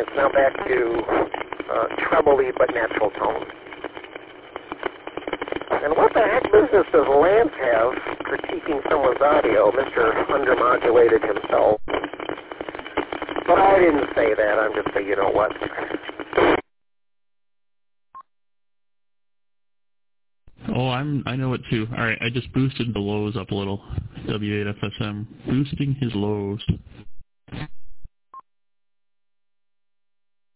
It's now back to trebly but natural tone. And what the heck business does Lance have critiquing someone's audio, Mr. Undermodulated himself? But I didn't say that. I'm just saying, you know what? Oh, I know it too. All right, I just boosted the lows up a little. W8FSM boosting his lows.